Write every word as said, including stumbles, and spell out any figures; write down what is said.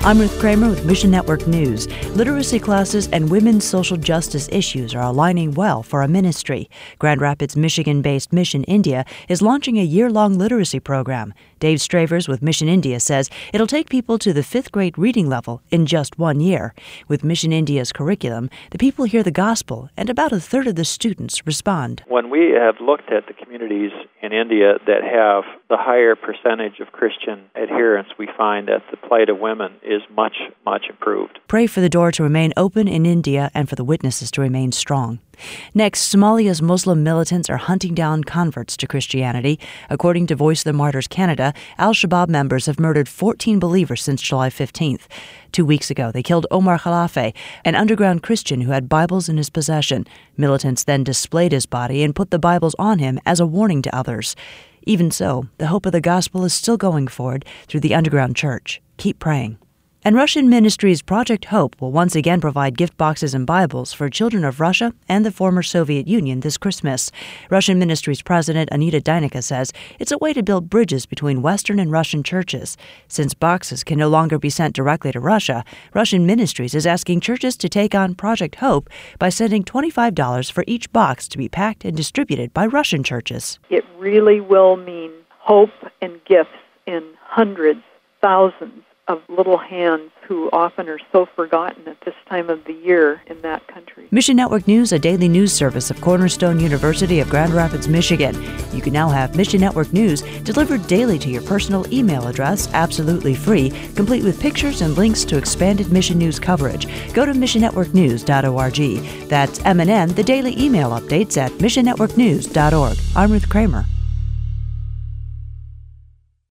I'm Ruth Kramer with Mission Network News. Literacy classes and women's social justice issues are aligning well for a ministry. Grand Rapids, Michigan-based Mission India is launching a year-long literacy program. Dave Stravers with Mission India says it'll take people to the fifth grade reading level in just one year. With Mission India's curriculum, the people hear the gospel, and about a third of the students respond. When we have looked at the communities in India that have the higher percentage of Christian adherence, we find that the plight of women is much, much improved. Pray for the door to remain open in India and for the witnesses to remain strong. Next, Somalia's Muslim militants are hunting down converts to Christianity. According to Voice of the Martyrs Canada, al-Shabaab members have murdered fourteen believers since July fifteenth. Two weeks ago, they killed Omar Khalafe, an underground Christian who had Bibles in his possession. Militants then displayed his body and put the Bibles on him as a warning to others. Even so, the hope of the gospel is still going forward through the underground church. Keep praying. And Russian Ministries Project Hope will once again provide gift boxes and Bibles for children of Russia and the former Soviet Union this Christmas. Russian Ministries President Anita Deinica says it's a way to build bridges between Western and Russian churches. Since boxes can no longer be sent directly to Russia, Russian Ministries is asking churches to take on Project Hope by sending twenty-five dollars for each box to be packed and distributed by Russian churches. It really will mean hope and gifts in hundreds, thousands of little hands who often are so forgotten at this time of the year in that country. Mission Network News, a daily news service of Cornerstone University of Grand Rapids, Michigan. You can now have Mission Network News delivered daily to your personal email address, absolutely free, complete with pictures and links to expanded Mission News coverage. Go to mission network news dot org. That's M N N, the daily email updates at mission network news dot org. I'm Ruth Kramer.